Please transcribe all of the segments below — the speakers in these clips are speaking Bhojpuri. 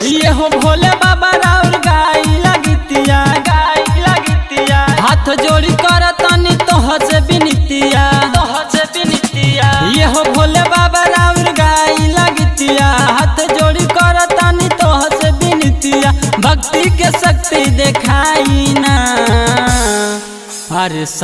ये हो भोले बाबा राउर गाई लगितिया हाथ जोड़ी कर तनी तोह से बिनतिया ये हो भोले बाबा राउर गाई लगितिया हाथ जोड़ी कर तनी तोह से बिनतिया भक्ति के शक्ति देखाई ना अरे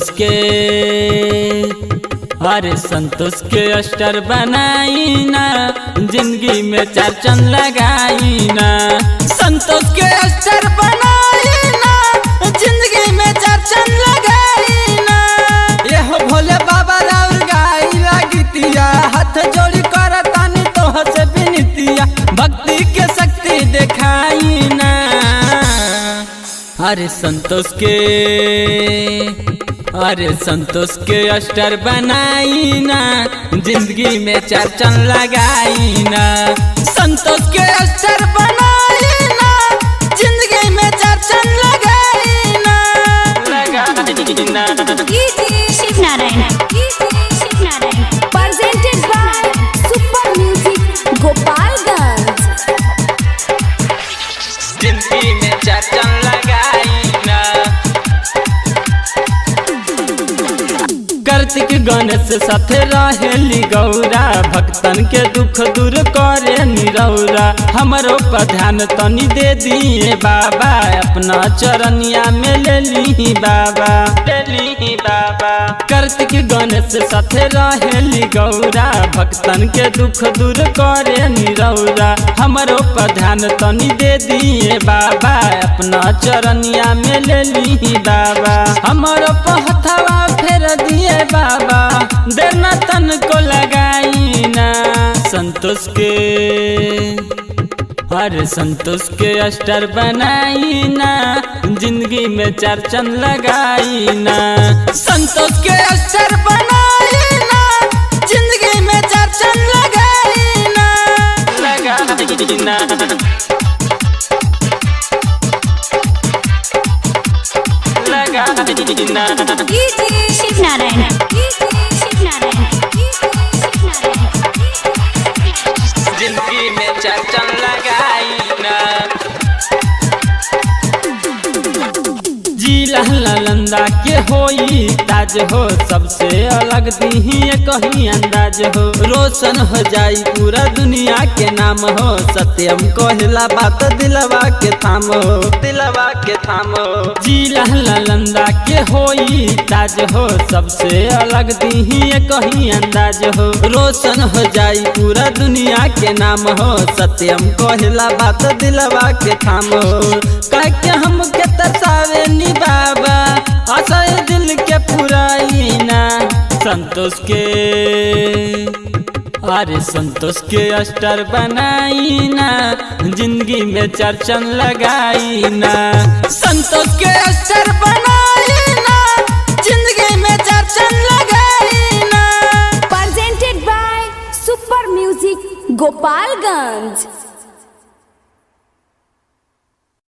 संतोष के अस्टर बनाई ना जिंदगी में चार चंद लगाई ना संतोष के अस्टर बनाई ना जिंदगी में चार चंद लगाई ना ये हो भोले बाबा राउर गाई लगितिया हाथ जोड़ी कर तानी तोह से बिनतिया भक्ति के शक्ति दिखाई ना अरे संतोष के अस्टर बनाई ना जिंदगी में चार चंद लगाई ना संतोष के अस्टर बनाई ना जिंदगी में चार चंद लगाई ना Shiv Narayan presented by Super Music Gopalganj. जिंदगी में चार चंद लगाई ना कार्तिक गणेश साथे रहेली गौरा भक्तन के दुख दूर करे निरौरा हमरो पर ध्यान तनी दे दिए बाबा अपना चरनिया में ले ली बाबा कार्तिक गणेश साथे रहेली गौरा भक्तन के दुख दूर करे निरौरा हमरो पर ध्यान तनी दे दिए बाबा अपना चरनिया में ले ली बाबा हमरो पहथवा फेर दिए बाबा देना तन को लगाई ना संतोष के अस्टर बनाई ना जिंदगी में चार चंद लगाई ना संतोष के अस्टर बनाई ना जिंदगी में चार चंद लगाई ना शिव नारायण जिंदगी में चार चंद लगाई ना जिला नालंदा के होई ताज हो सबसे अलग दीही कहीं अंदाज हो रोशन हो जाई पूरा दुनिया के नाम हो सत्यम कहला बात दिलवा के थाम हो जिला नालंदा के होई ताज हो सबसे अलग दीही कहीं अंदाज हो रोशन हो जाई पूरा दुनिया के नाम हो सत्यम कहला बात दिलवा के थाम हो कह के हम के तरसावे नी बाबा आशा दिल के पुराई ना संतोष के अस्टर बनाई ना जिंदगी में चार चंद लगाई ना संतोष के अस्टर बनाई ना जिंदगी में चार चंद लगाई ना presented by Super Music Gopalganj.